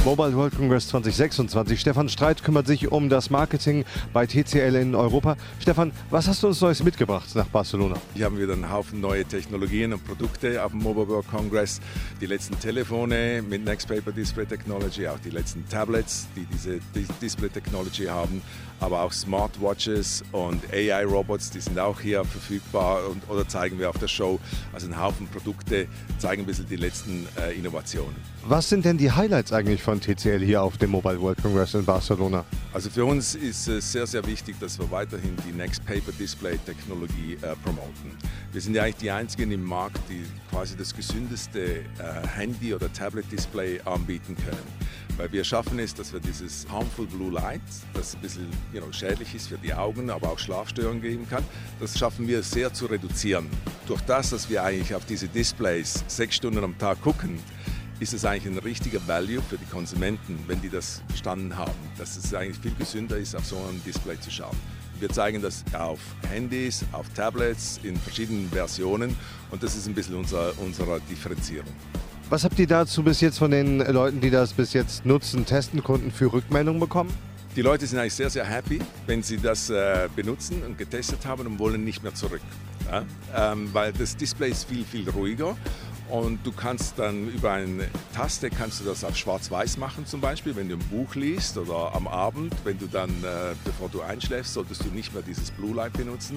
Mobile World Congress 2026. Stefan Streit kümmert sich um das Marketing bei TCL in Europa. Stefan, was hast du uns Neues mitgebracht nach Barcelona? Hier haben wir einen Haufen neue Technologien und Produkte auf dem Mobile World Congress. Die letzten Telefone mit Next Paper Display Technology, auch die letzten Tablets, die diese Display Technology haben, aber auch Smartwatches und AI-Robots, die sind auch hier verfügbar oder zeigen wir auf der Show. Also ein Haufen Produkte, zeigen ein bisschen die letzten Innovationen. Was sind denn die Highlights eigentlich von TCL hier auf dem Mobile World Congress in Barcelona? Also für uns ist es sehr, sehr wichtig, dass wir weiterhin die Next Paper Display Technologie promoten. Wir sind ja eigentlich die Einzigen im Markt, die quasi das gesündeste Handy- oder Tablet-Display anbieten können. Weil wir schaffen es, dass wir dieses Harmful Blue Light, das ein bisschen schädlich ist für die Augen, aber auch Schlafstörungen geben kann, das schaffen wir sehr zu reduzieren. Durch das, dass wir eigentlich auf diese Displays 6 Stunden am Tag gucken, ist es eigentlich ein richtiger Value für die Konsumenten, wenn die das verstanden haben, dass es eigentlich viel gesünder ist, auf so einem Display zu schauen. Wir zeigen das auf Handys, auf Tablets in verschiedenen Versionen und das ist ein bisschen unsere Differenzierung. Was habt ihr dazu bis jetzt von den Leuten, die das bis jetzt nutzen, testen konnten, für Rückmeldungen bekommen? Die Leute sind eigentlich sehr, sehr happy, wenn sie das benutzen und getestet haben und wollen nicht mehr zurück. Ja? Weil das Display ist viel, viel ruhiger. Und du kannst dann über eine Taste kannst du das auf Schwarz-Weiß machen zum Beispiel, wenn du ein Buch liest oder am Abend, wenn du dann, bevor du einschläfst, solltest du nicht mehr dieses Blue Light benutzen.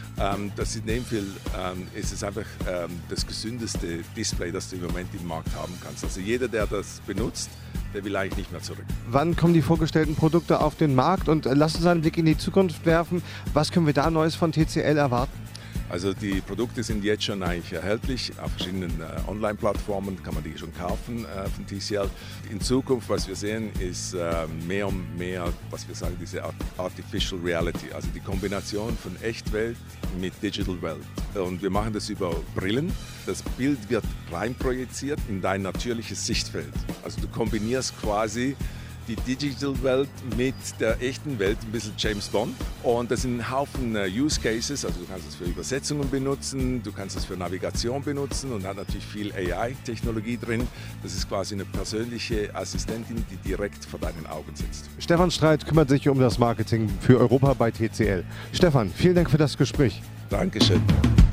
Das in dem Fall ist es einfach das gesündeste Display, das du im Moment im Markt haben kannst. Also jeder, der das benutzt, der will eigentlich nicht mehr zurück. Wann kommen die vorgestellten Produkte auf den Markt und lass uns einen Blick in die Zukunft werfen. Was können wir da Neues von TCL erwarten? Also die Produkte sind jetzt schon eigentlich erhältlich auf verschiedenen Online-Plattformen, kann man die schon kaufen von TCL. In Zukunft, was wir sehen, ist mehr und mehr, was wir sagen, diese Artificial Reality, also die Kombination von Echtwelt mit Digital Welt. Und wir machen das über Brillen. Das Bild wird reinprojiziert in dein natürliches Sichtfeld. Also du kombinierst quasi die Digital-Welt mit der echten Welt, ein bisschen James Bond. Und das sind ein Haufen Use Cases, also du kannst es für Übersetzungen benutzen, du kannst es für Navigation benutzen und hat natürlich viel AI-Technologie drin. Das ist quasi eine persönliche Assistentin, die direkt vor deinen Augen sitzt. Stefan Streit kümmert sich um das Marketing für Europa bei TCL. Stefan, vielen Dank für das Gespräch. Dankeschön.